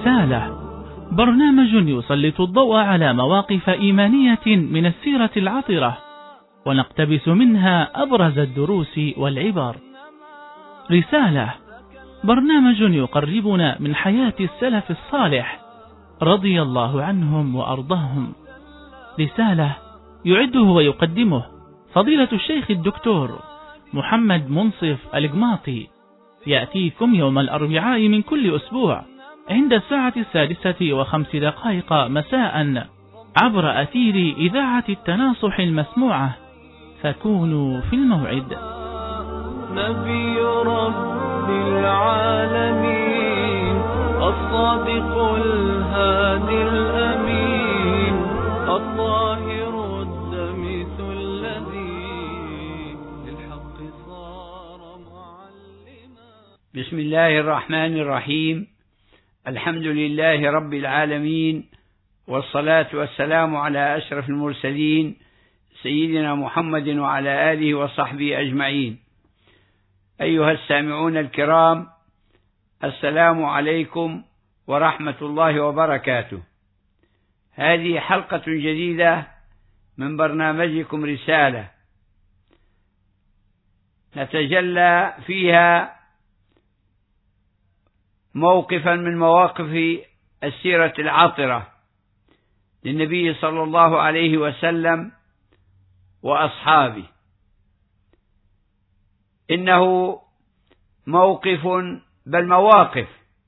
رسالة، برنامج يسلط الضوء على مواقف إيمانية من السيرة العطرة، ونقتبس منها أبرز الدروس والعبر. رسالة، برنامج يقربنا من حياة السلف الصالح رضي الله عنهم وأرضاهم. رسالة يعده ويقدمه فضيلة الشيخ الدكتور محمد منصف القماطي، يأتيكم يوم الأربعاء من كل أسبوع عند الساعة 6:05 مساء عبر أثير إذاعة التناصح المسموعة، فكونوا في الموعد. نبي رب العالمين الصادق الهادي الأمين الطاهر الدمث الذي للحق صار معلما. بسم الله الرحمن الرحيم. الحمد لله رب العالمين، والصلاة والسلام على أشرف المرسلين سيدنا محمد وعلى آله وصحبه أجمعين. أيها السامعون الكرام، السلام عليكم ورحمة الله وبركاته. هذه حلقة جديدة من برنامجكم رسالة، نتجلى فيها موقفا من مواقف السيرة العطرة للنبي صلى الله عليه وسلم وأصحابه. إنه موقف بل مواقف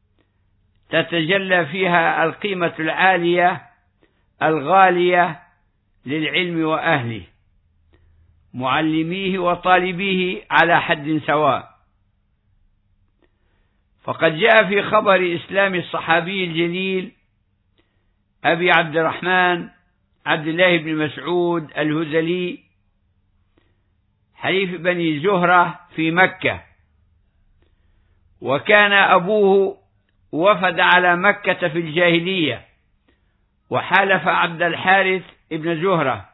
تتجلى فيها القيمة العالية الغالية للعلم وأهله، معلميه وطالبيه على حد سواء. فقد جاء في خبر إسلام الصحابي الجليل أبي عبد الرحمن عبد الله بن مسعود الهذلي حليف بني زهرة في مكة، وكان أبوه وفد على مكة في الجاهلية وحالف عبد الحارث ابن زهرة،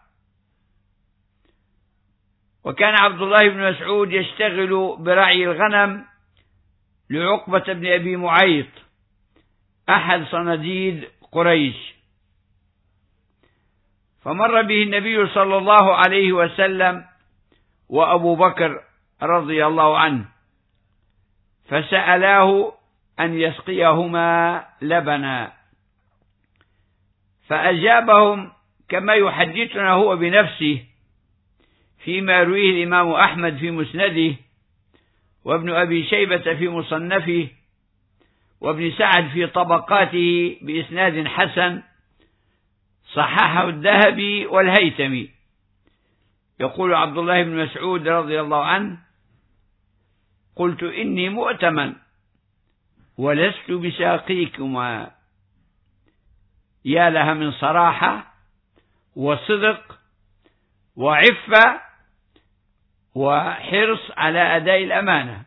وكان عبد الله بن مسعود يشتغل برعي الغنم لعقبة بن أبي معيط أحد صناديد قريش. فمر به النبي صلى الله عليه وسلم وأبو بكر رضي الله عنه، فسألاه أن يسقيهما لبنا، فأجابهم كما يحدثنا هو بنفسه فيما يرويه الإمام أحمد في مسنده، وابن أبي شيبة في مصنفه، وابن سعد في طبقاته بإسناد حسن، صححه الذهبي والهيثمي. يقول عبد الله بن مسعود رضي الله عنه: قلت إني مؤتمن ولست بساقيكما. يا لها من صراحة وصدق وعفة وحرص على أداء الأمانة.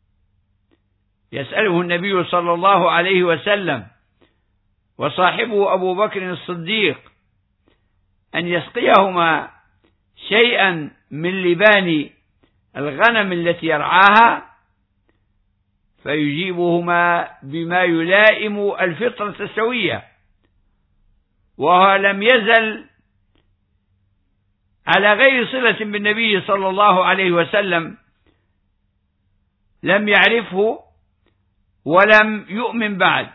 يسأله النبي صلى الله عليه وسلم وصاحبه أبو بكر الصديق أن يسقيهما شيئا من لبان الغنم التي يرعاها، فيجيبهما بما يلائم الفطرة السوية، وهو لم يزل على غير صلة بالنبي صلى الله عليه وسلم، لم يعرفه ولم يؤمن بعد.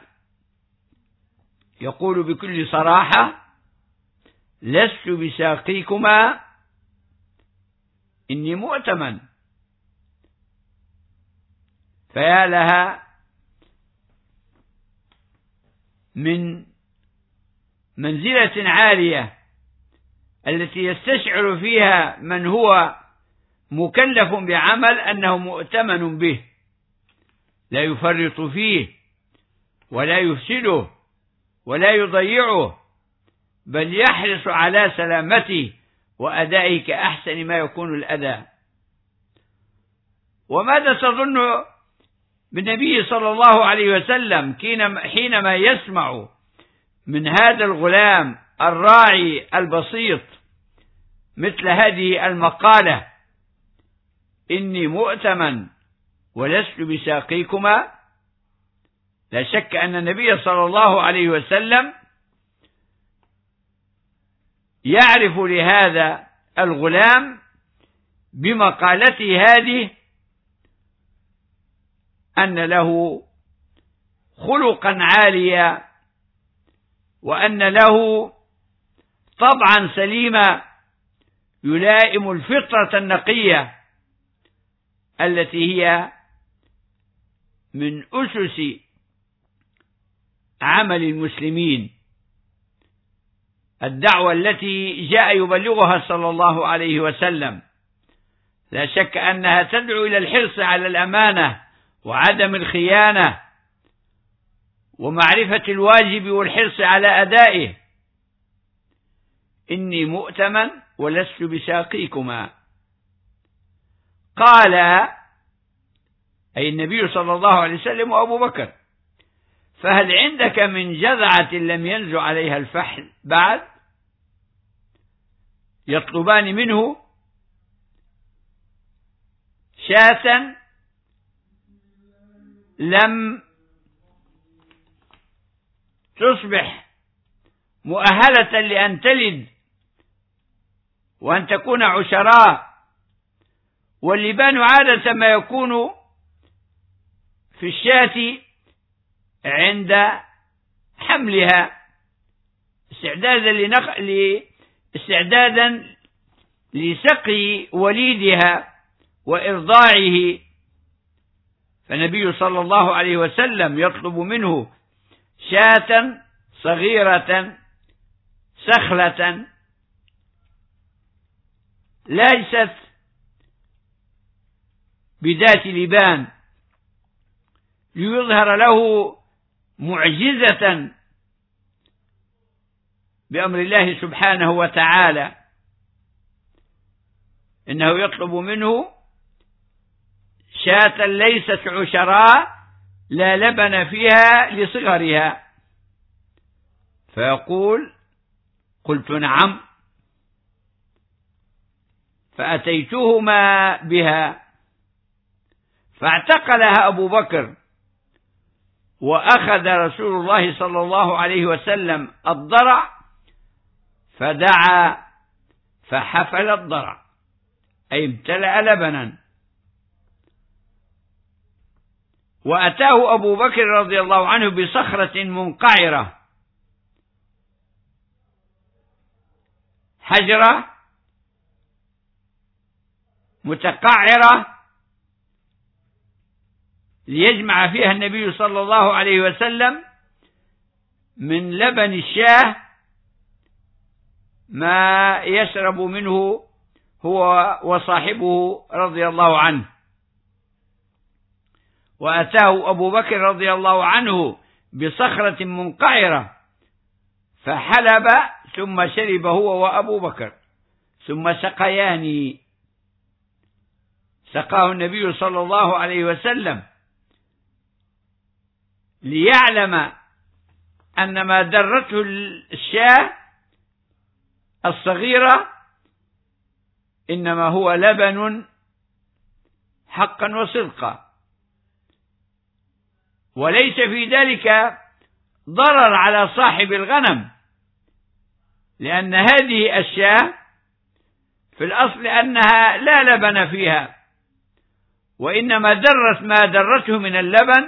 يقول بكل صراحة: لست بساقيكما إني مؤتمن. فيا لها من منزلة عالية التي يستشعر فيها من هو مكلف بعمل أنه مؤتمن به، لا يفرط فيه ولا يفسده ولا يضيعه، بل يحرص على سلامته وأدائه كأحسن ما يكون الأداء. وماذا تظن بالنبي صلى الله عليه وسلم حينما يسمع من هذا الغلام الراعي البسيط مثل هذه المقالة: إني مؤتمن ولست بساقيكما؟ لا شك أن النبي صلى الله عليه وسلم يعرف لهذا الغلام بمقالته هذه أن له خلقا عاليا، وأن له طبعا سليما يلائم الفطرة النقية التي هي من أسس عمل المسلمين، الدعوة التي جاء يبلغها صلى الله عليه وسلم. لا شك أنها تدعو إلى الحرص على الأمانة وعدم الخيانة ومعرفة الواجب والحرص على أدائه. إني مؤتمن ولست بساقيكما. قال أي النبي صلى الله عليه وسلم وأبو بكر: فهل عندك من جذعة لم ينزع عليها الفحل بعد؟ يطلبان منه شاة لم تصبح مؤهلة لأن تلد وأن تكون عشراء، واللبان عادة ما يكون في الشاة عند حملها استعدادا لسقي وليدها وإرضاعه. فالنبي صلى الله عليه وسلم يطلب منه شاة صغيرة سخلة ليست بذات لبان، ليظهر له معجزة بأمر الله سبحانه وتعالى. إنه يطلب منه شاة ليست عشراء لا لبن فيها لصغرها، فيقول: قلت نعم، فأتيتهما بها، فاعتقلها أبو بكر، وأخذ رسول الله صلى الله عليه وسلم الضرع فدعا فحفل الضرع، أي امتلأ لبنا. وأتاه أبو بكر رضي الله عنه بصخرة منقعرة، حجرة متقعرة، ليجمع فيها النبي صلى الله عليه وسلم من لبن الشاه ما يشرب منه هو وصاحبه رضي الله عنه. وأتاه أبو بكر رضي الله عنه بصخرة منقعرة فحلب ثم شرب هو وأبو بكر، ثم سقياني. سقاه النبي صلى الله عليه وسلم ليعلم أن ما درته الشاة الصغيرة إنما هو لبن حقا وصدقا، وليس في ذلك ضرر على صاحب الغنم، لأن هذه الشاة في الأصل أنها لا لبن فيها، وإنما درت ما درته من اللبن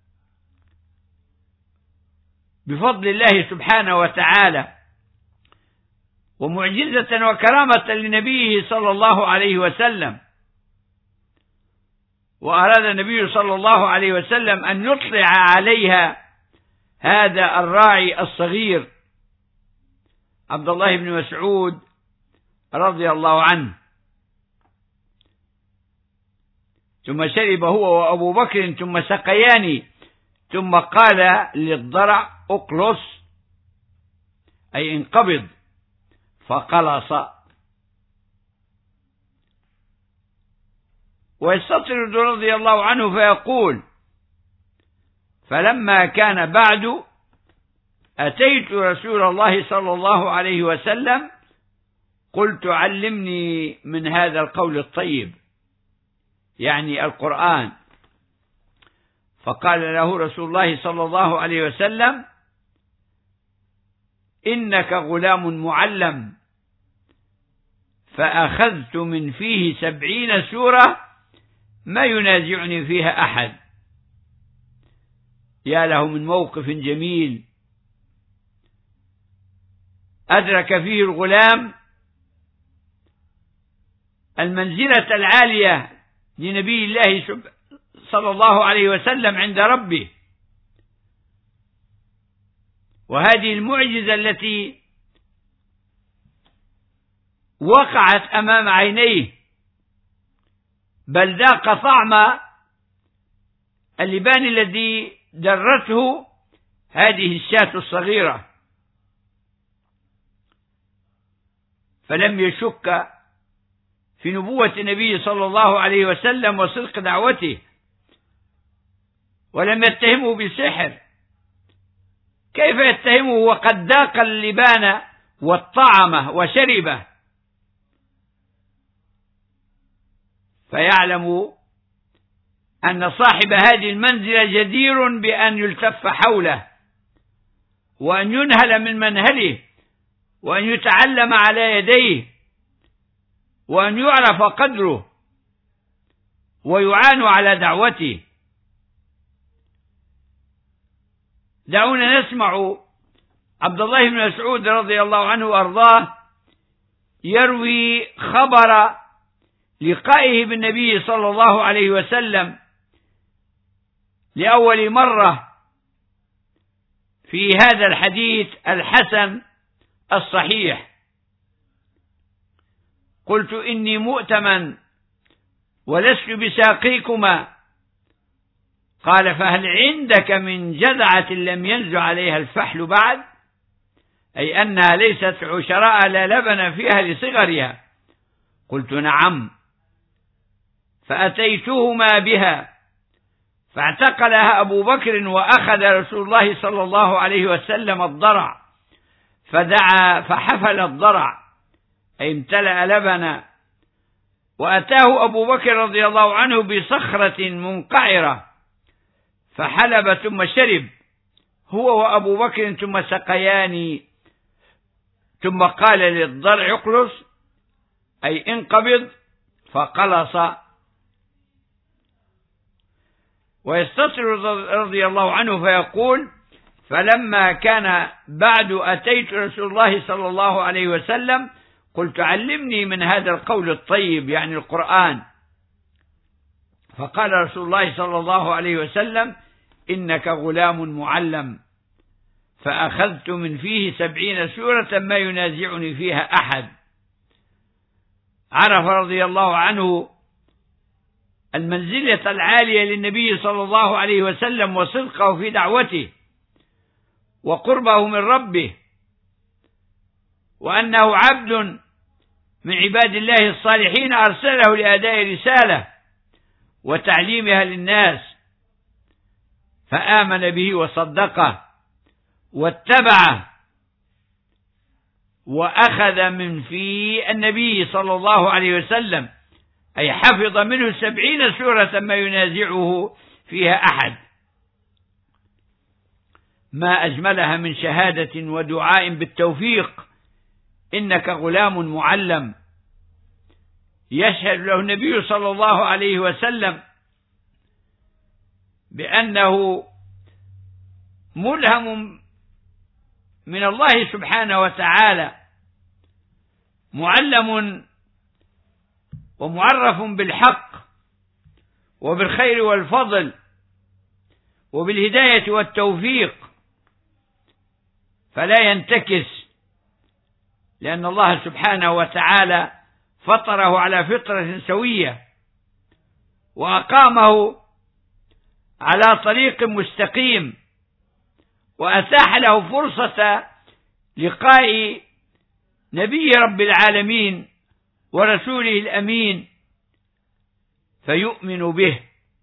بفضل الله سبحانه وتعالى، ومعجزة وكرامة لنبيه صلى الله عليه وسلم. وأراد النبي صلى الله عليه وسلم أن يطلع عليها هذا الراعي الصغير عبد الله بن مسعود رضي الله عنه. ثم شرب هو وأبو بكر ثم سقياني، ثم قال للضرع: اقلص، أي انقبض، فقلص. ويستطرد رضي الله عنه فيقول: فلما كان بعد أتيت رسول الله صلى الله عليه وسلم قلت: علمني من هذا القول الطيب، يعني القرآن. فقال له رسول الله صلى الله عليه وسلم: إنك غلام معلم، فأخذت من فيه 70 سورة ما ينازعني فيها أحد. يا له من موقف جميل أدرك فيه الغلام المنزلة العالية لنبي الله صلى الله عليه وسلم عند ربه، وهذه المعجزة التي وقعت أمام عينيه، بل ذاق طعم اللبان الذي درته هذه الشاة الصغيرة، فلم يشك في نبوة النبي صلى الله عليه وسلم وصدق دعوته، ولم يتهمه بالسحر. كيف يتهمه وقد ذاق اللبان والطعم وشربه؟ فيعلم أن صاحب هذه المنزلة جدير بأن يلتف حوله، وأن ينهل من منهله، وأن يتعلم على يديه، وأن يعرف قدره، ويعان على دعوته. دعونا نسمع عبد الله بن مسعود رضي الله عنه وأرضاه يروي خبر لقائه بالنبي صلى الله عليه وسلم لأول مرة في هذا الحديث الحسن الصحيح: قلت: إني مؤتمن ولست بساقيكما. قال: فهل عندك من جذعة لم ينزع عليها الفحل بعد؟ أي أنها ليست عشراء لا لبن فيها لصغرها. قلت: نعم. فأتيتهما بها، فاعتقلها أبو بكر، وأخذ رسول الله صلى الله عليه وسلم الضرع، فدعا فحفل الضرع، أي امتلأ لبنا، وأتاه أبو بكر رضي الله عنه بصخرة منقعرة، فحلب ثم شرب هو وأبو بكر، ثم سقياني، ثم قال للضرع: اقلص، أي انقبض، فقلص. ويستصر رضي الله عنه فيقول: فلما كان بعد أتيت رسول الله صلى الله عليه وسلم قلت: علمني من هذا القول الطيب، يعني القرآن. فقال رسول الله صلى الله عليه وسلم: إنك غلام معلم، فأخذت من فيه 70 سورة ما ينازعني فيها أحد. عرف رضي الله عنه المنزلة العالية للنبي صلى الله عليه وسلم وصدقه في دعوته وقربه من ربه، وأنه عبد من عباد الله الصالحين أرسله لأداء رسالة وتعليمها للناس، فآمن به وصدقه واتبعه، وأخذ من في النبي صلى الله عليه وسلم، أي حفظ منه 70 سورة ما ينازعه فيها أحد. ما أجملها من شهادة ودعاء بالتوفيق: إنك غلام معلم. يشهد له النبي صلى الله عليه وسلم بأنه ملهم من الله سبحانه وتعالى، معلم ومعرف بالحق وبالخير والفضل وبالهداية والتوفيق، فلا ينتكس، لأن الله سبحانه وتعالى فطره على فطرة سوية، وأقامه على طريق مستقيم، وأتاح له فرصة لقاء نبي رب العالمين ورسوله الأمين، فيؤمن به.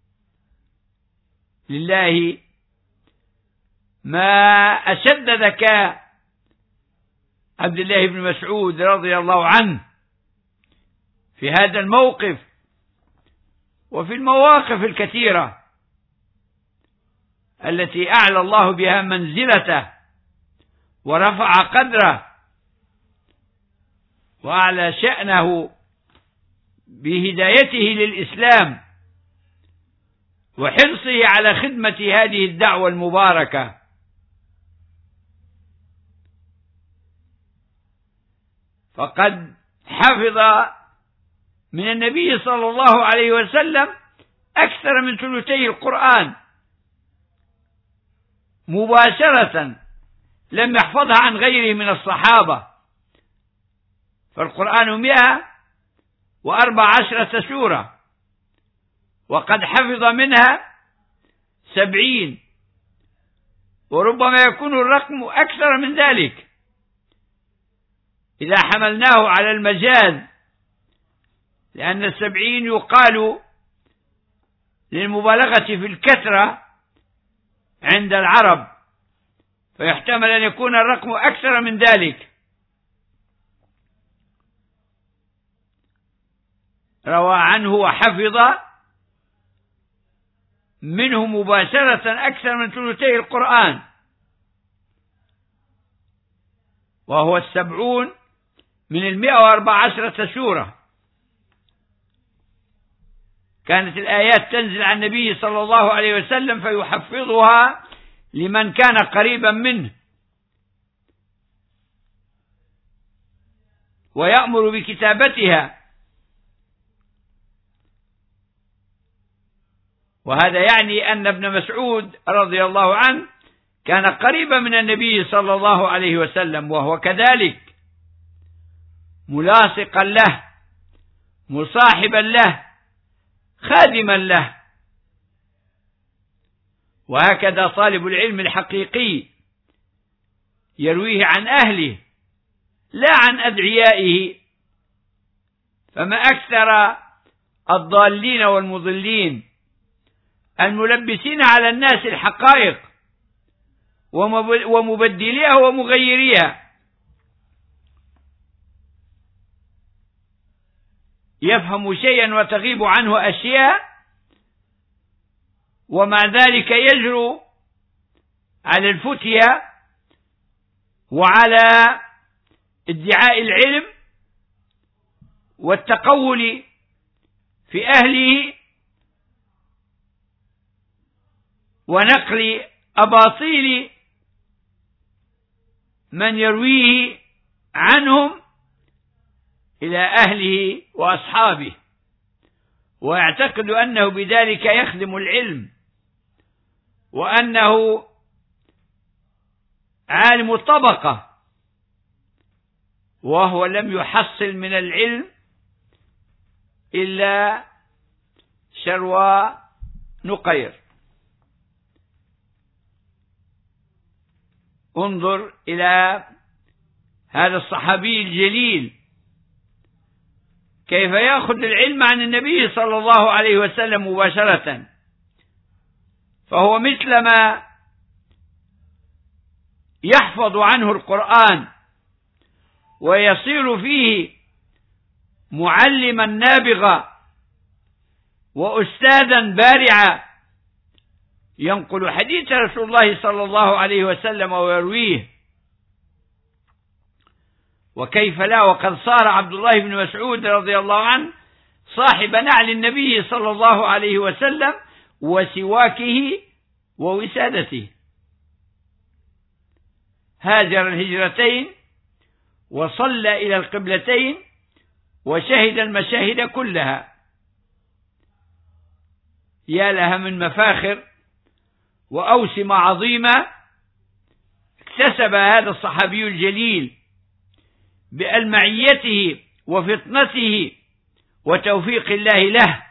لله ما أشد ذكاء عبد الله بن مسعود رضي الله عنه في هذا الموقف وفي المواقف الكثيرة. التي أعلى الله بها منزلته ورفع قدره وأعلى شأنه بهدايته للإسلام وحرصه على خدمة هذه الدعوة المباركة. فقد حفظ من النبي صلى الله عليه وسلم أكثر من ثلثي القرآن مباشرة، لم يحفظها عن غيره من الصحابة. فالقرآن 114 سورة، وقد حفظ منها 70، وربما يكون الرقم أكثر من ذلك إذا حملناه على المجاز، لأن 70 يقال للمبالغة في الكثرة عند العرب، فيحتمل أن يكون الرقم أكثر من ذلك. روى عنه وحفظ منه مباشرة أكثر من ثلثي القرآن، وهو 70 من 114 سورة. كانت الآيات تنزل عن النبي صلى الله عليه وسلم فيحفظها لمن كان قريبا منه، ويأمر بكتابتها. وهذا يعني أن ابن مسعود رضي الله عنه كان قريبا من النبي صلى الله عليه وسلم، وهو كذلك ملاصقا له، مصاحبا له، خادما له. وهكذا طالب العلم الحقيقي يرويه عن أهله لا عن أدعيائه. فما أكثر الضالين والمضلين الملبسين على الناس الحقائق ومبدليها ومغيريها، يفهم شيئا وتغيب عنه أشياء، ومع ذلك يجرؤ على الفتية وعلى ادعاء العلم والتقول في أهله ونقل أباطيل من يرويه عنهم إلى أهله وأصحابه، ويعتقد أنه بذلك يخدم العلم، وأنه عالم الطبقة، وهو لم يحصل من العلم إلا شروى نقير. انظر إلى هذا الصحابي الجليل كيف يأخذ العلم عن النبي صلى الله عليه وسلم مباشرة، فهو مثلما يحفظ عنه القرآن ويصير فيه معلما نابغا وأستاذا بارعا، ينقل حديث رسول الله صلى الله عليه وسلم ويرويه. وكيف لا، وقد صار عبد الله بن مسعود رضي الله عنه صاحب نعل النبي صلى الله عليه وسلم وسواكه ووسادته. هاجر الهجرتين وصلى إلى القبلتين وشهد المشاهد كلها. يا لها من مفاخر وأوسمة عظيمة اكتسب هذا الصحابي الجليل بألمعيته وفطنته وتوفيق الله له.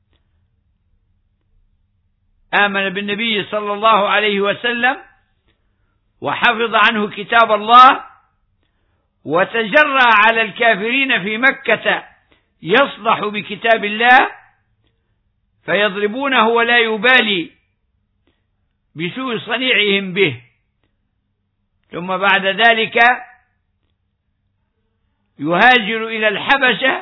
آمن بالنبي صلى الله عليه وسلم وحفظ عنه كتاب الله، وتجرأ على الكافرين في مكة يصلح بكتاب الله فيضربونه ولا يبالي بسوء صنيعهم به. ثم بعد ذلك يهاجر إلى الحبشة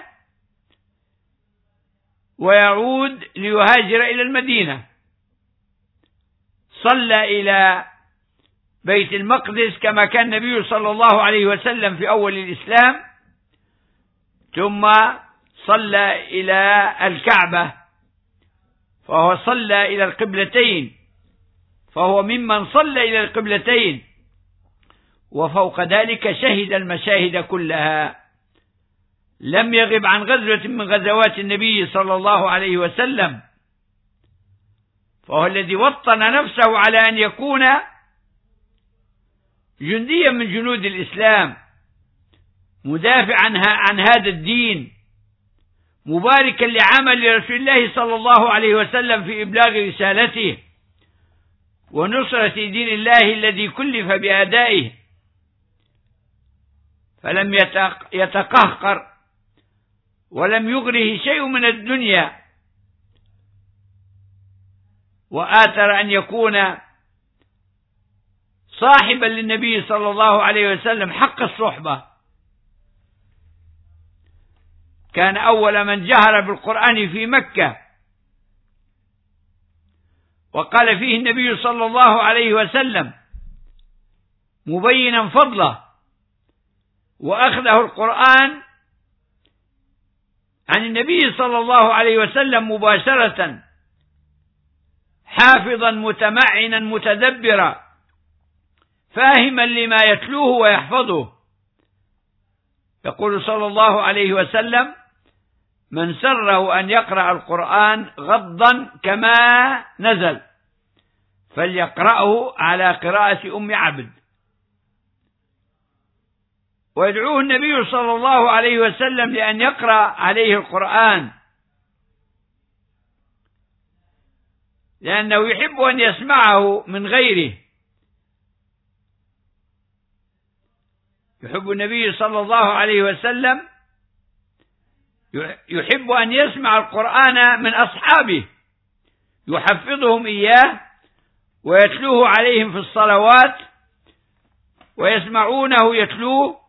ويعود ليهاجر إلى المدينة صلى إلى بيت المقدس كما كان النبي صلى الله عليه وسلم في أول الإسلام، ثم صلى إلى الكعبة، فهو صلى إلى القبلتين، فهو ممن صلى إلى القبلتين، وفوق ذلك شهد المشاهد كلها، لم يغب عن غزوة من غزوات النبي صلى الله عليه وسلم، فهو الذي وطن نفسه على أن يكون جنديا من جنود الإسلام، مدافعا عن هذا الدين، مباركا لعمل رسول الله صلى الله عليه وسلم في إبلاغ رسالته ونصرة دين الله الذي كلف بأدائه، فلم يتقهقر ولم يغره شيء من الدنيا، وآثر أن يكون صاحبا للنبي صلى الله عليه وسلم حق الصحبة. كان أول من جهر بالقرآن في مكة، وقال فيه النبي صلى الله عليه وسلم مبينا فضله وأخذه القرآن عن النبي صلى الله عليه وسلم مباشرة، حافظا متمعنا متدبرا فاهما لما يتلوه ويحفظه. يقول صلى الله عليه وسلم: من سره أن يقرأ القرآن غضا كما نزل فليقرأه على قراءة أم عبد. ويدعوه النبي صلى الله عليه وسلم لأن يقرأ عليه القرآن، لأنه يحب أن يسمعه من غيره. يحب النبي صلى الله عليه وسلم يحب أن يسمع القرآن من أصحابه، يحفظهم إياه ويتلوه عليهم في الصلوات، ويسمعونه يتلوه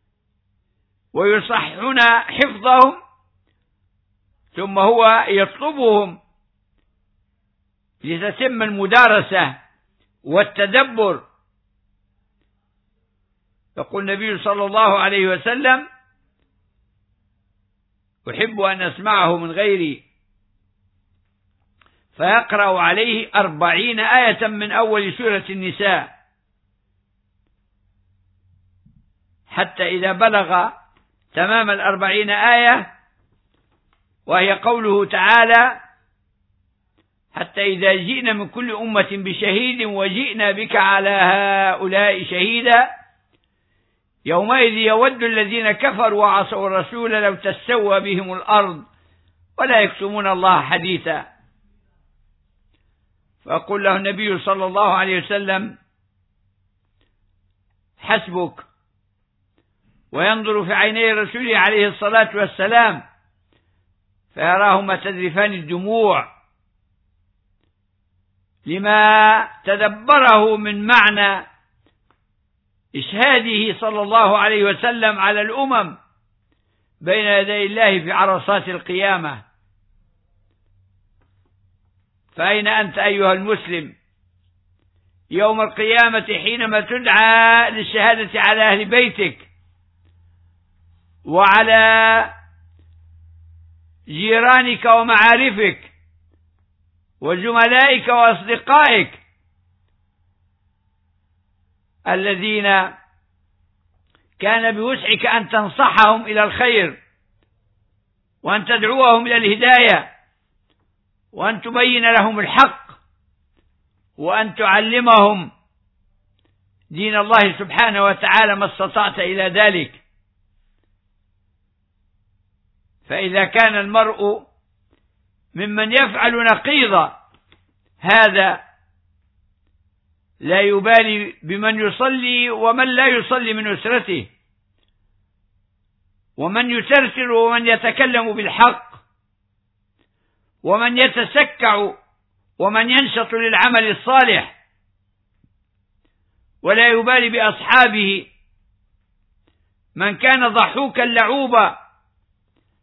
ويصححون حفظهم، ثم هو يطلبهم لتتم المدارسة والتدبر. يقول النبي صلى الله عليه وسلم: أحب أن أسمعه من غيري، فيقرأ عليه 40 آية من أول سورة النساء، حتى إذا بلغ تمام 40 آية، وهي قوله تعالى: حتى إذا جئنا من كل أمة بشهيد وجئنا بك على هؤلاء شهيدا يومئذ يود الذين كفروا وعصوا الرسول لو تسوى بهم الأرض ولا يكتمون الله حديثا. فيقول له النبي صلى الله عليه وسلم: حسبك. وينظر في عيني الرسول عليه الصلاة والسلام فيراهما تذرفان الدموع لما تدبره من معنى إشهاده صلى الله عليه وسلم على الأمم بين يدي الله في عرصات القيامة. فأين أنت أيها المسلم يوم القيامة حينما تدعى للشهادة على أهل بيتك وعلى جيرانك ومعارفك وزملائك وأصدقائك الذين كان بوسعك أن تنصحهم إلى الخير وأن تدعوهم إلى الهداية وأن تبين لهم الحق وأن تعلمهم دين الله سبحانه وتعالى ما استطعت إلى ذلك. فإذا كان المرء ممن يفعل نقيض هذا لا يبالي بمن يصلي ومن لا يصلي من أسرته، ومن يسرسل ومن يتكلم بالحق، ومن يتسكع ومن ينشط للعمل الصالح، ولا يبالي بأصحابه من كان ضحوكا لعوبا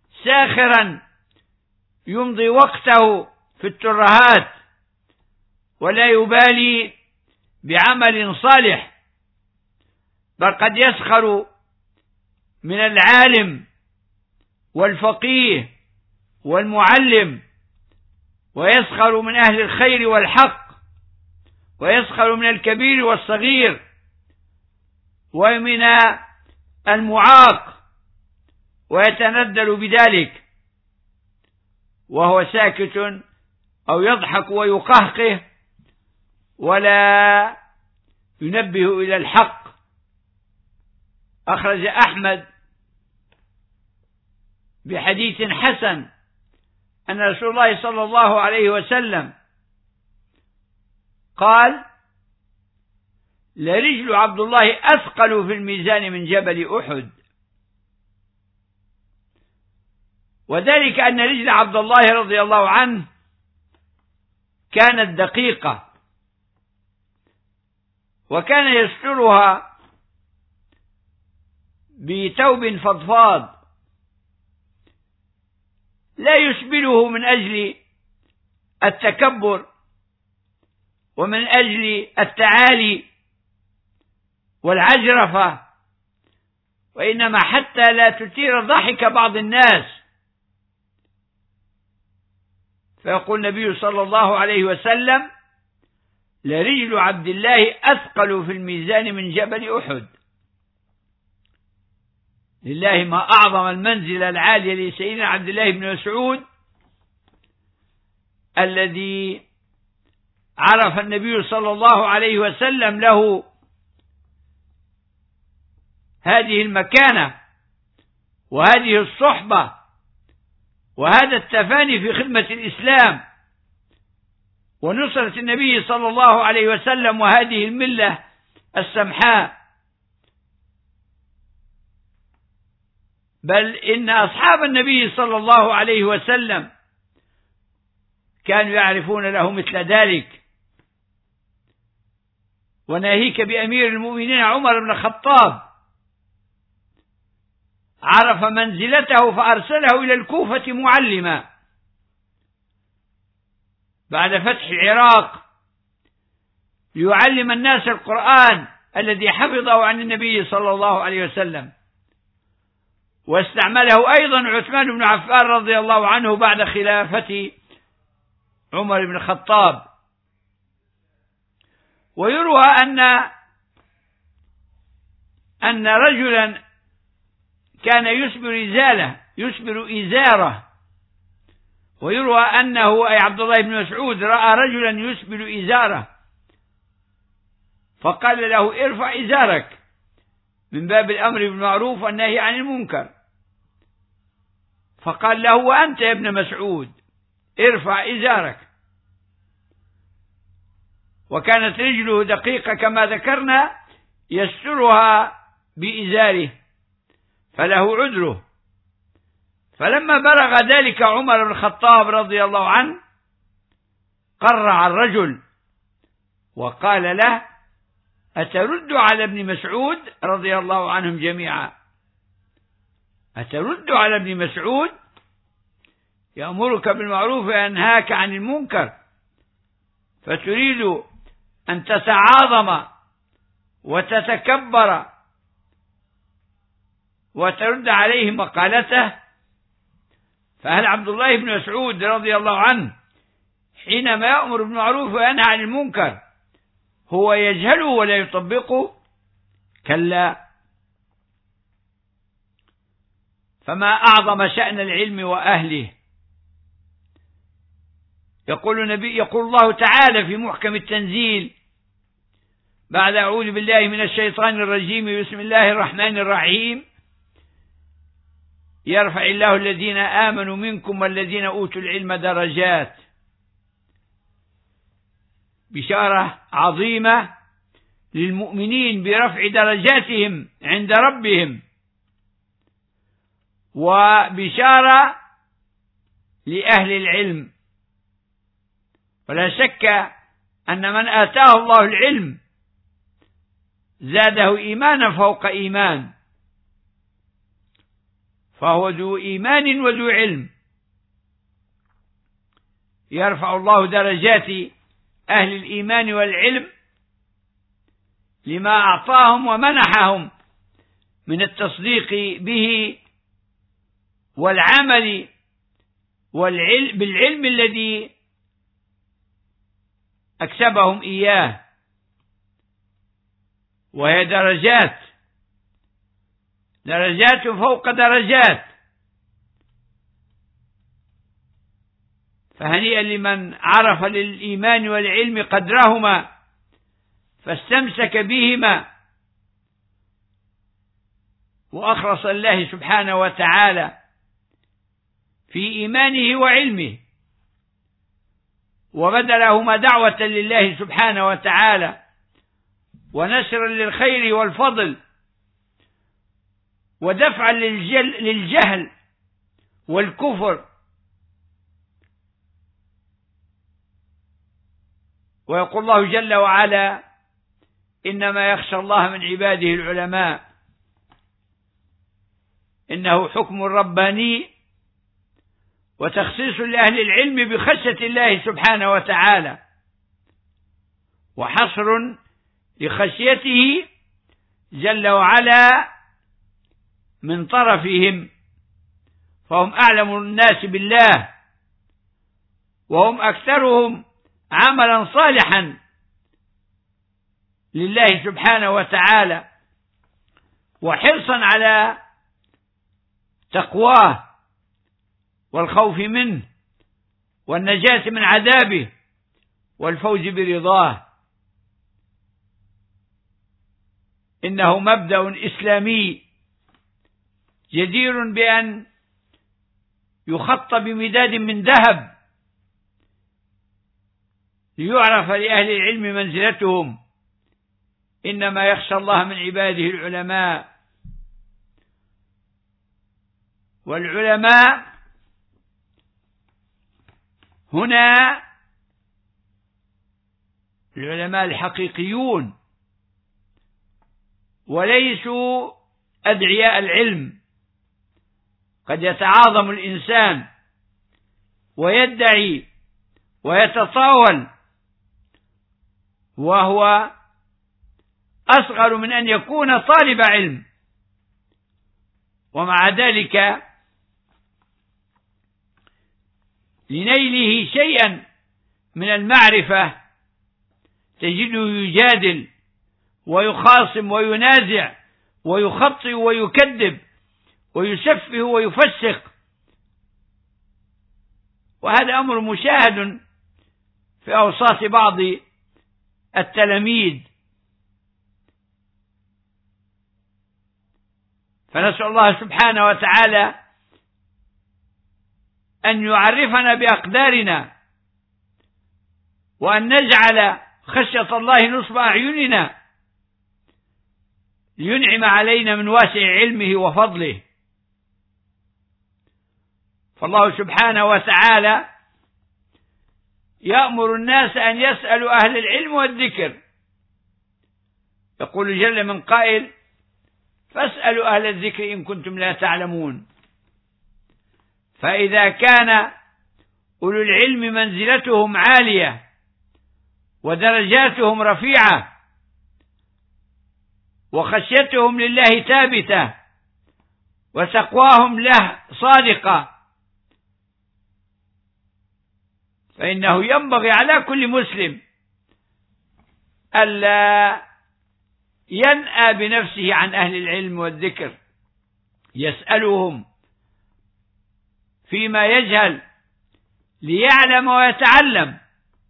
ساخرا يمضي وقته في الترهات ولا يبالي بعمل صالح، بل قد يسخر من العالم والفقيه والمعلم، ويسخر من أهل الخير والحق، ويسخر من الكبير والصغير ومن المعاق، ويتندل بذلك وهو ساكت أو يضحك ويقهقه ولا ينبه إلى الحق. أخرج أحمد بحديث حسن أن رسول الله صلى الله عليه وسلم قال: لرجل عبد الله أثقل في الميزان من جبل أحد. وذلك أن رجل عبد الله رضي الله عنه كانت دقيقة، وكان يسترها بثوب فضفاض لا يسبله من أجل التكبر ومن أجل التعالي والعجرفة، وإنما حتى لا تثير ضحك بعض الناس. فيقول النبي صلى الله عليه وسلم: لرجل عبد الله أثقل في الميزان من جبل أحد. لله ما أعظم المنزلة العالية لسيدنا عبد الله بن مسعود الذي عرف النبي صلى الله عليه وسلم له هذه المكانة وهذه الصحبة وهذا التفاني في خدمة الإسلام ونصرة النبي صلى الله عليه وسلم وهذه الملة السمحاء. بل إن أصحاب النبي صلى الله عليه وسلم كانوا يعرفون له مثل ذلك. وناهيك بأمير المؤمنين عمر بن الخطاب، عرف منزلته فأرسله إلى الكوفة معلما بعد فتح العراق ليعلم الناس القرآن الذي حفظه عن النبي صلى الله عليه وسلم. واستعمله أيضا عثمان بن عفان رضي الله عنه بعد خلافة عمر بن الخطاب. ويروى أن رجلا كان يسبر إزاره، ويروى أنه أي عبد الله بن مسعود رأى رجلا يسبر إزاره فقال له: ارفع إزارك، من باب الأمر بالمعروف والنهي عن المنكر. فقال له: وأنت يا ابن مسعود ارفع إزارك. وكانت رجله دقيقة كما ذكرنا يسترها بإزاره فله عذره. فلما بلغ ذلك عمر بن الخطاب رضي الله عنه قرع الرجل وقال له: أترد على ابن مسعود رضي الله عنهم جميعا؟ أترد على ابن مسعود يأمرك بالمعروف وينهاك عن المنكر، فتريد أن تتعاظم وتتكبر وترد عليه مقالته؟ فهل عبد الله بن مسعود رضي الله عنه حينما يأمر بالمعروف وينهى عن المنكر هو يجهله ولا يطبقه؟ كلا. فما أعظم شأن العلم وأهله. يقول الله تعالى في محكم التنزيل بعد أعوذ بالله من الشيطان الرجيم بسم الله الرحمن الرحيم: يرفع الله الذين آمنوا منكم والذين أوتوا العلم درجات. بشارة عظيمة للمؤمنين برفع درجاتهم عند ربهم، وبشارة لأهل العلم. ولا شك أن من آتاه الله العلم زاده إيمانا فوق إيمان، فهو ذو إيمان وذو علم. يرفع الله درجات أهل الإيمان والعلم لما أعطاهم ومنحهم من التصديق به والعمل بالعلم الذي أكسبهم إياه، وهي درجات فوق درجات. فهنيئا لمن عرف للإيمان والعلم قدرهما فاستمسك بهما وأخلص الله سبحانه وتعالى في إيمانه وعلمه، وبذلهما دعوة لله سبحانه وتعالى ونشرا للخير والفضل ودفعا للجهل والكفر. ويقول الله جل وعلا: إنما يخشى الله من عباده العلماء. إنه حكم رباني وتخصيص لأهل العلم بخشية الله سبحانه وتعالى، وحصر لخشيته جل وعلا من طرفهم، فهم أعلم الناس بالله وهم أكثرهم عملا صالحا لله سبحانه وتعالى وحرصا على تقواه والخوف منه والنجاة من عذابه والفوز برضاه. إنه مبدأ إسلامي جدير بأن يخط بمداد من ذهب ليعرف لأهل العلم منزلتهم. إنما يخشى الله من عباده العلماء. والعلماء هنا العلماء الحقيقيون وليسوا أدعياء العلم. قد يتعاظم الإنسان ويدعي ويتطاول وهو أصغر من أن يكون طالب علم، ومع ذلك لنيله شيئا من المعرفة تجده يجادل ويخاصم وينازع ويخطئ ويكذب ويسفه ويفسق، وهذا أمر مشاهد في أوساط بعض التلاميذ. فنسأل الله سبحانه وتعالى أن يعرفنا بأقدارنا وأن نجعل خشية الله نصب أعيننا لينعم علينا من واسع علمه وفضله. فالله سبحانه وتعالى يأمر الناس أن يسألوا أهل العلم والذكر. يقول جل من قائل: فاسألوا أهل الذكر إن كنتم لا تعلمون. فإذا كان أولو العلم منزلتهم عالية ودرجاتهم رفيعة وخشيتهم لله ثابتة وتقواهم له صادقة، فإنه ينبغي على كل مسلم ألا ينأى بنفسه عن أهل العلم والذكر، يسألهم فيما يجهل ليعلم ويتعلم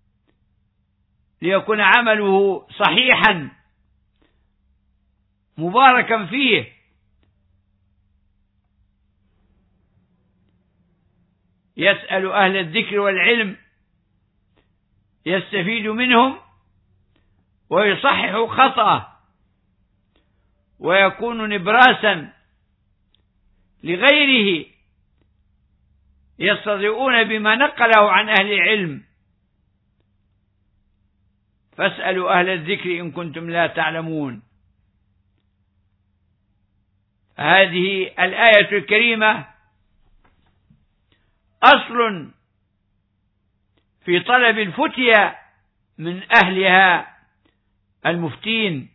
ليكون عمله صحيحا مباركا فيه. يسأل أهل الذكر والعلم يستفيد منهم ويصحح خطأه ويكون نبراسا لغيره يستضيئون بما نقله عن أهل العلم. فاسألوا أهل الذكر إن كنتم لا تعلمون. هذه الآية الكريمة أصل في طلب الفتيا من أهلها المفتين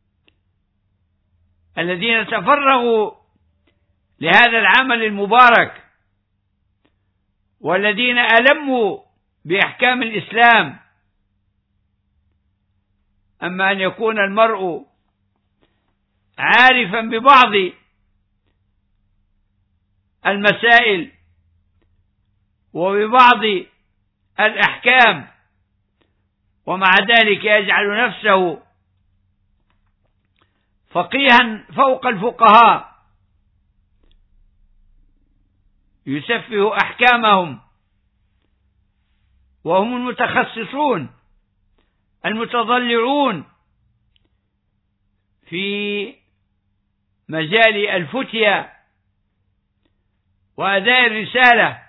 الذين تفرغوا لهذا العمل المبارك، والذين ألموا بأحكام الإسلام. أما أن يكون المرء عارفا ببعض المسائل وببعض الأحكام، ومع ذلك يجعل نفسه فقيها فوق الفقهاء، يسفه أحكامهم، وهم المتخصصون المتضلعون في مجال الفتيا وأداء الرسالة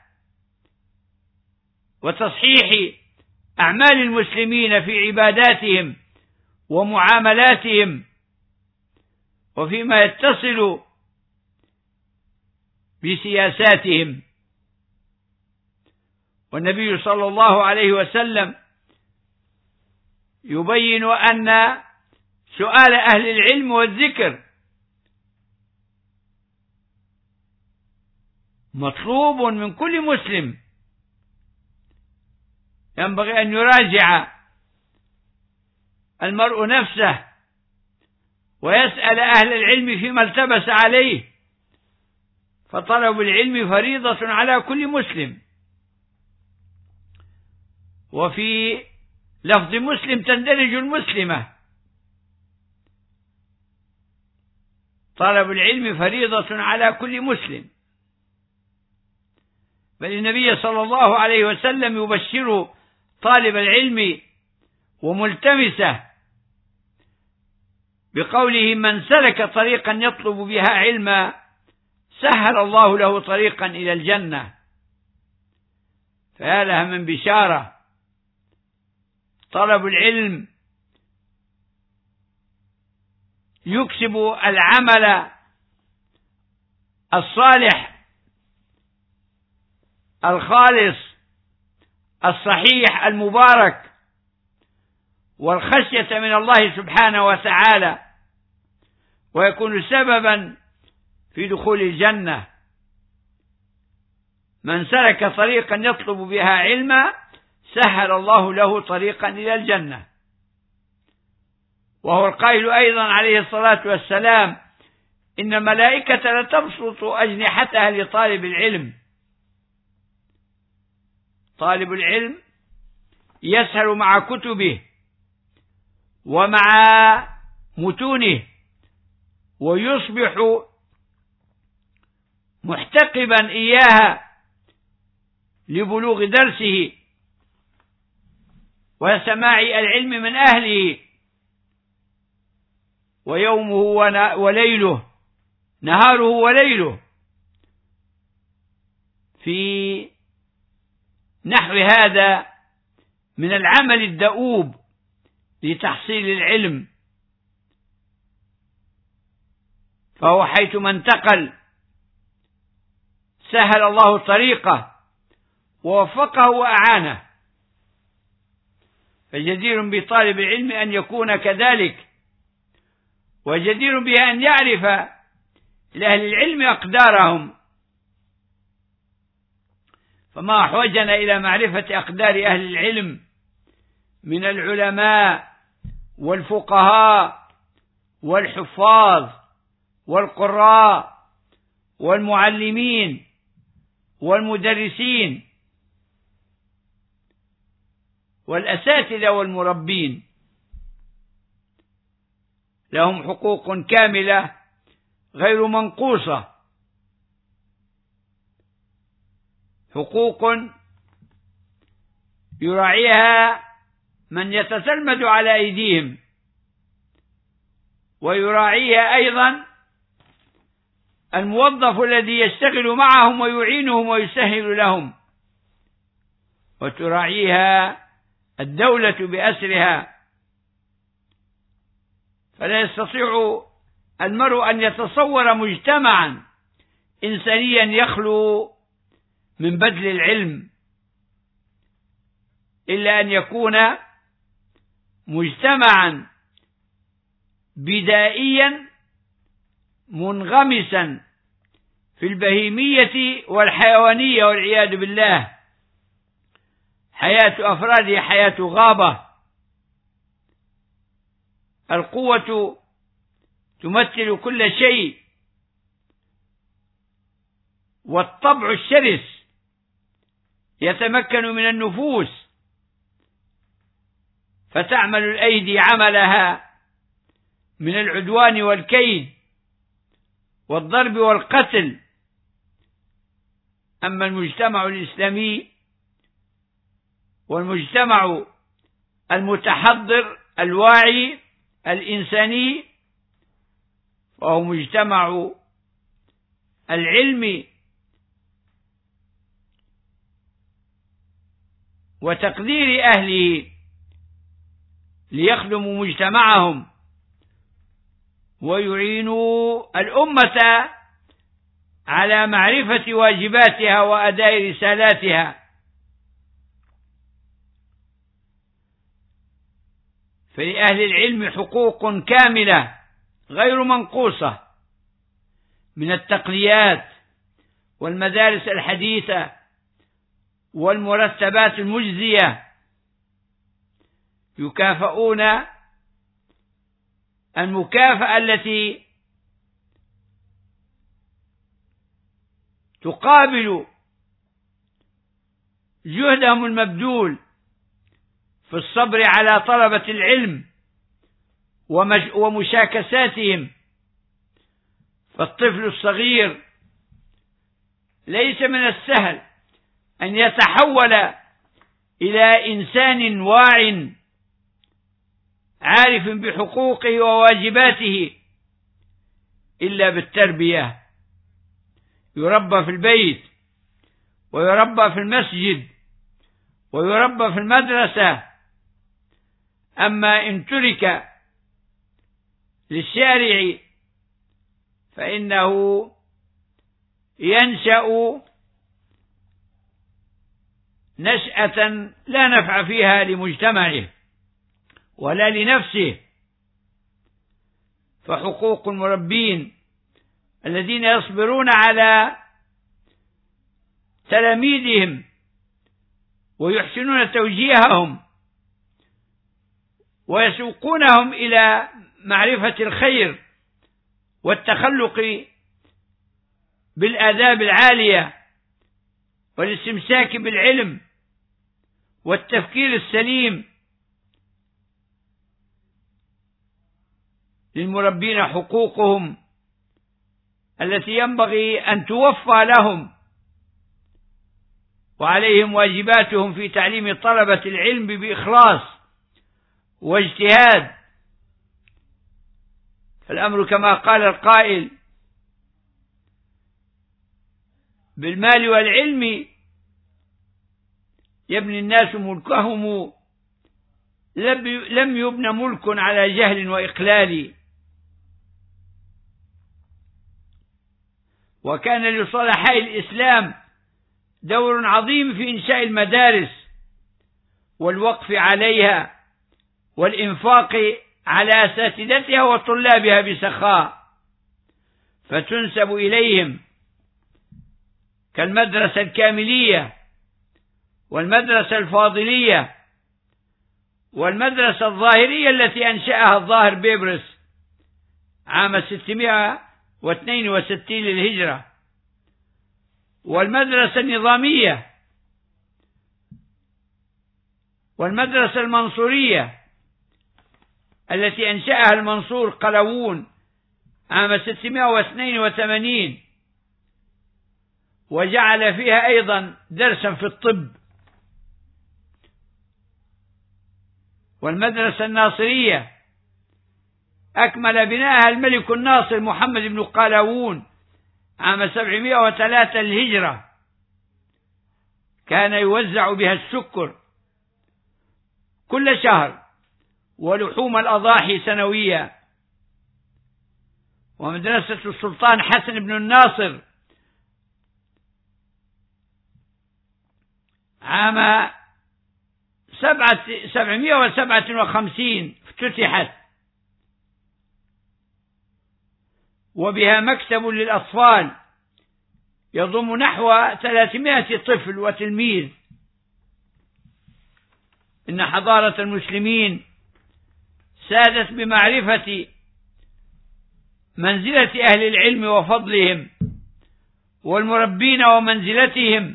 وتصحيح أعمال المسلمين في عباداتهم ومعاملاتهم وفيما يتصل بسياساتهم. والنبي صلى الله عليه وسلم يبين أن سؤال أهل العلم والذكر مطلوب من كل مسلم، ينبغي أن يراجع المرء نفسه ويسأل أهل العلم فيما التبس عليه، فطلب العلم فريضة على كل مسلم. وفي لفظ مسلم تندرج المسلمة، طلب العلم فريضة على كل مسلم. بل النبي صلى الله عليه وسلم يبشر طالب العلم وملتمسه بقوله: من سلك طريقا يطلب بها علما سهل الله له طريقا إلى الجنة. فيا لها من بشارة! طلب العلم يكسب العمل الصالح الخالص الصحيح المبارك والخشية من الله سبحانه وتعالى، ويكون سببا في دخول الجنة. من سلك طريقا يطلب بها علما سهل الله له طريقا إلى الجنة. وهو القائل أيضا عليه الصلاة والسلام: إن الملائكة لتبسط أجنحتها لطالب العلم. طالب العلم يسهل مع كتبه ومع متونه، ويصبح محتقبا إياها لبلوغ درسه وسماع العلم من أهله، ويومه وليله، نهاره وليله في نحو هذا من العمل الدؤوب لتحصيل العلم. فهو حيثما انتقل سهل الله طريقه ووفقه وأعانه. فجدير بطالب العلم أن يكون كذلك، وجدير به أن يعرف لأهل العلم أقدارهم. فما أحوجنا إلى معرفة أقدار أهل العلم من العلماء والفقهاء والحفاظ والقراء والمعلمين والمدرسين والأساتذة والمربين. لهم حقوق كاملة غير منقوصة، حقوق يراعيها من يتتلمذ على أيديهم، ويراعيها أيضا الموظف الذي يشتغل معهم ويعينهم ويسهل لهم، وتراعيها الدولة بأسرها. فلا يستطيع المرء أن يتصور مجتمعا إنسانيا يخلو من بذل العلم إلا أن يكون مجتمعا بدائيا منغمسا في البهيمية والحيوانية والعياذ بالله، حياة أفراده حياة غابة. القوة تمثل كل شيء، والطبع الشرس يتمكن من النفوس، فتعمل الأيدي عملها من العدوان والكيد والضرب والقتل. أما المجتمع الإسلامي والمجتمع المتحضر الواعي الإنساني فهو مجتمع العلم وتقدير أهله ليخدموا مجتمعهم ويعينوا الأمة على معرفة واجباتها وأداء رسالاتها. فلأهل العلم حقوق كاملة غير منقوصة من التقنيات والمدارس الحديثة والمرتبات المجزية، يكافئون المكافأة التي تقابل جهدهم المبذول في الصبر على طلبة العلم ومشاكساتهم. فالطفل الصغير ليس من السهل أن يتحول إلى إنسان واع عارف بحقوقه وواجباته إلا بالتربية. يربى في البيت، ويربى في المسجد، ويربى في المدرسة. أما إن ترك للشارع فإنه ينشأ نشأة لا نفع فيها لمجتمعه ولا لنفسه. فحقوق المربين الذين يصبرون على تلاميذهم ويحسنون توجيههم ويسوقونهم إلى معرفة الخير والتخلق بالآداب العالية والاستمساك بالعلم والتفكير السليم. للمربين حقوقهم التي ينبغي أن توفى لهم، وعليهم واجباتهم في تعليم طلبة العلم بإخلاص واجتهاد. فالأمر كما قال القائل: بالمال والعلم يبني الناس ملكهم، لم يبن ملك على جهل وإقلال. وكان لصلحاء الإسلام دور عظيم في إنشاء المدارس والوقف عليها والإنفاق على أساتذتها وطلابها بسخاء، فتنسب إليهم كالمدرسة الكاملية والمدرسة الفاضلية والمدرسة الظاهرية التي أنشأها الظاهر بيبرس عام 662 للهجرة، والمدرسة النظامية والمدرسة المنصورية التي أنشأها المنصور قلاوون عام 682 وجعل فيها أيضا درسا في الطب. والمدرسة الناصرية أكمل بناءها الملك الناصر محمد بن قلاوون عام 703 للهجرة، كان يوزع بها السكر كل شهر ولحوم الأضاحي سنويا. ومدرسة السلطان حسن بن الناصر عام 757 افتتحت، وبها مكتب للأطفال يضم نحو 300 طفل وتلميذ. إن حضارة المسلمين سادت بمعرفة منزلة أهل العلم وفضلهم، والمربين ومنزلتهم،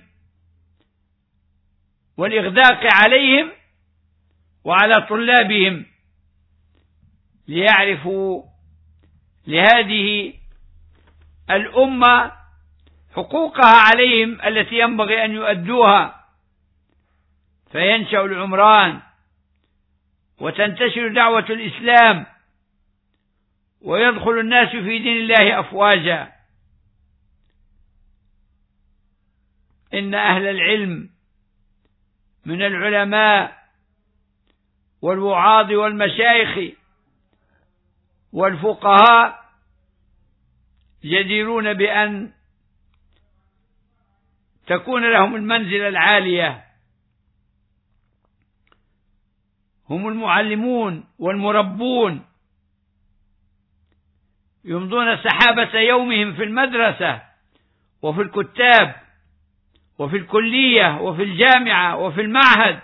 والإغداق عليهم وعلى طلابهم، ليعرفوا لهذه الأمة حقوقها عليهم التي ينبغي أن يؤدوها، فينشأ العمران وتنتشر دعوة الإسلام ويدخل الناس في دين الله أفواجا. إن أهل العلم من العلماء والوعاظ والمشايخ والفقهاء جديرون بأن تكون لهم المنزلة العالية. هم المعلمون والمربون، يمضون سحابة يومهم في المدرسة وفي الكتاب وفي الكلية وفي الجامعة وفي المعهد،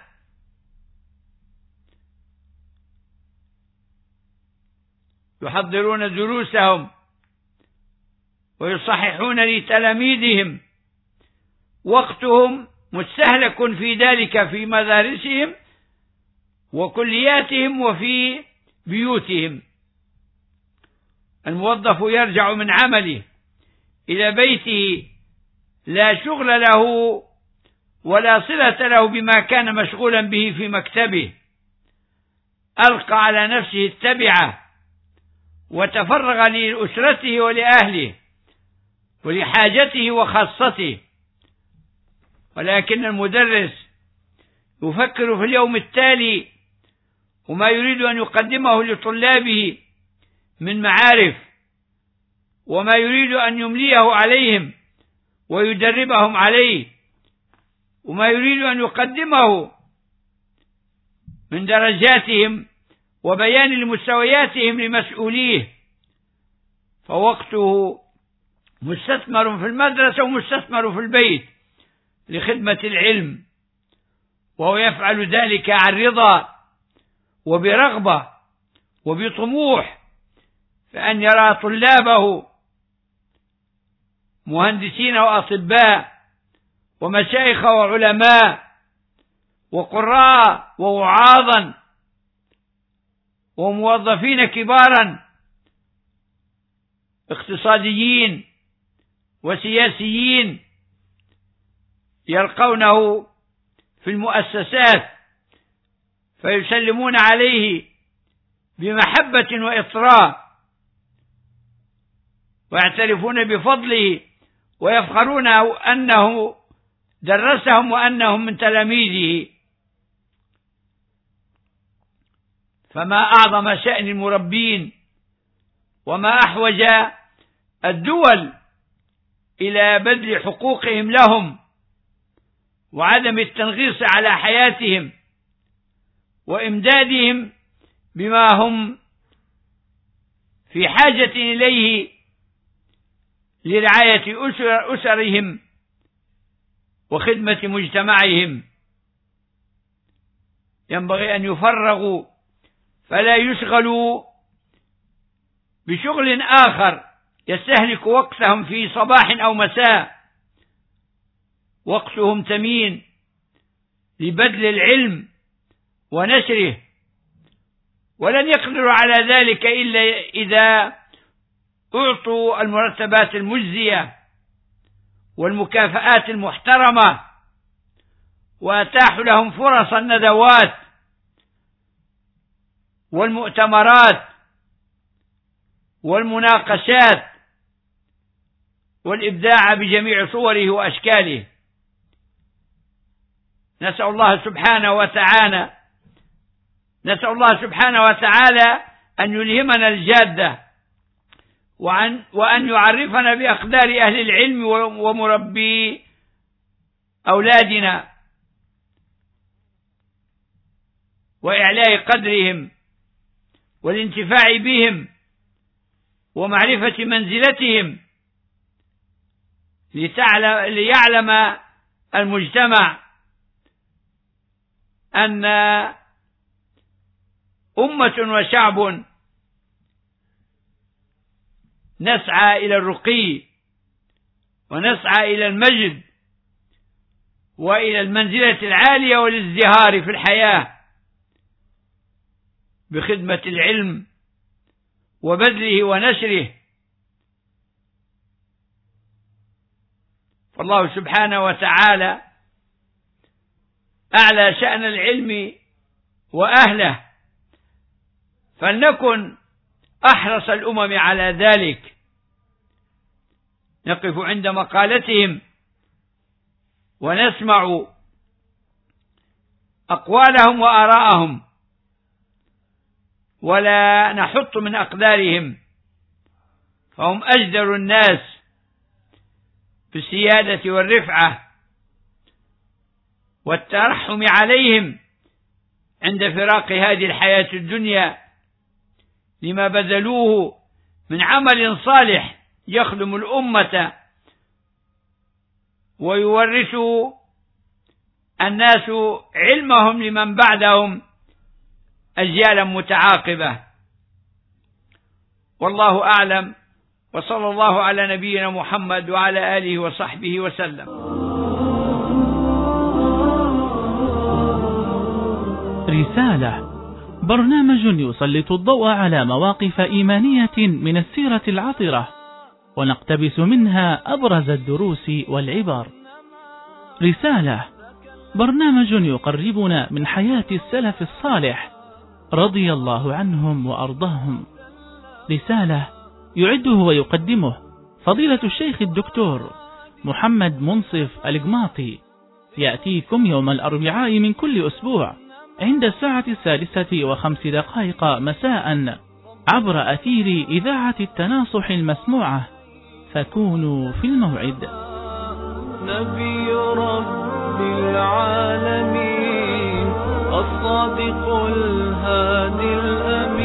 يحضرون دروسهم ويصححون لتلاميذهم. وقتهم مستهلك في ذلك في مدارسهم وكلياتهم وفي بيوتهم. الموظف يرجع من عمله إلى بيته لا شغل له ولا صلة له بما كان مشغولا به في مكتبه، ألقى على نفسه التبعة وتفرغ لأسرته ولأهله ولحاجته وخاصته. ولكن المدرس يفكر في اليوم التالي وما يريد أن يقدمه لطلابه من معارف، وما يريد أن يمليه عليهم ويدربهم عليه، وما يريد أن يقدمه من درجاتهم وبيان لمستوياتهم لمسؤوليه. فوقته مستثمر في المدرسة ومستثمر في البيت لخدمة العلم، وهو يفعل ذلك عن رضا وبرغبة وبطموح، فأن يرى طلابه مهندسين وأطباء ومشايخ وعلماء وقراء ووعاظا وموظفين كبارا، اقتصاديين وسياسيين، يلقونه في المؤسسات فيسلمون عليه بمحبة وإطراء ويعترفون بفضله ويفخرون أنه درسهم وأنهم من تلاميذه. فما أعظم شأن المربين وما أحوج الدول إلى بذل حقوقهم لهم وعدم التنغيص على حياتهم وإمدادهم بما هم في حاجة إليه لرعاية أسرهم وخدمة مجتمعهم. ينبغي أن يفرغوا فلا يشغلوا بشغل آخر يستهلك وقتهم في صباح أو مساء. وقتهم ثمين لبذل العلم ونشره، ولن يقدروا على ذلك إلا إذا أعطوا المرتبات المجزية والمكافآت المحترمة، وأتاحوا لهم فرص الندوات والمؤتمرات والمناقشات والإبداع بجميع صوره وأشكاله. نسأل الله سبحانه وتعالى أن يلهمنا الجادة وأن يعرفنا بأقدار أهل العلم ومربي أولادنا. وإعلاء قدرهم والانتفاع بهم ومعرفة منزلتهم، ليعلم المجتمع أن أمة وشعب نسعى إلى الرقي ونسعى إلى المجد وإلى المنزلة العالية والازدهار في الحياة بخدمة العلم وبذله ونشره. فالله سبحانه وتعالى أعلى شأن العلم وأهله، فلنكن أحرص الأمم على ذلك. نقف عند مقالتهم ونسمع أقوالهم وآراءهم، ولا نحط من أقدارهم، فهم أجدر الناس بالسيادة والرفعة والترحم عليهم عند فراق هذه الحياة الدنيا، لما بذلوه من عمل صالح يخدم الأمة ويورث الناس علمهم لمن بعدهم أجيالا متعاقبة. والله أعلم، وصلى الله على نبينا محمد وعلى آله وصحبه وسلم. رسالة، برنامج يسلط الضوء على مواقف إيمانية من السيرة العطرة، ونقتبس منها أبرز الدروس والعبر. رسالة، برنامج يقربنا من حياة السلف الصالح رضي الله عنهم وأرضاهم. رسالة يعده ويقدمه فضيلة الشيخ الدكتور محمد منصف القماطي، يأتيكم يوم الأربعاء من كل أسبوع عند الساعة 6:05 مساء عبر أثير إذاعة التناصح المسموعة، فكونوا في الموعد. نبي رب العالمين الصادق الهادي الأمين.